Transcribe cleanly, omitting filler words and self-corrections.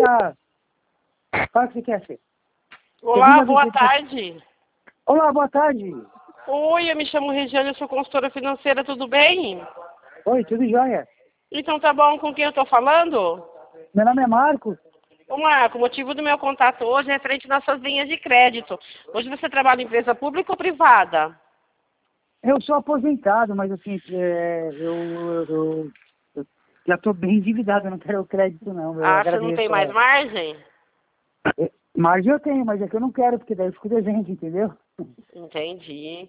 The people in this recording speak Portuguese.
tá... Fala o que você quer, Fê. Olá, boa tarde. Olá, boa tarde. Oi, eu me chamo Regiane, eu sou consultora financeira, tudo bem? Oi, tudo jóia? Então tá bom, com quem eu tô falando? Meu nome é Marcos. Ô Marco, o motivo do meu contato hoje é referente às nossas linhas de crédito. Hoje você trabalha em empresa pública ou privada? Eu sou aposentado, mas assim, eu já estou bem endividado, eu não quero o crédito não. Eu Ah, você não agradeço. tem mais margem? Margem eu tenho, mas é que eu não quero, porque daí eu fico devendo, entendeu? Entendi.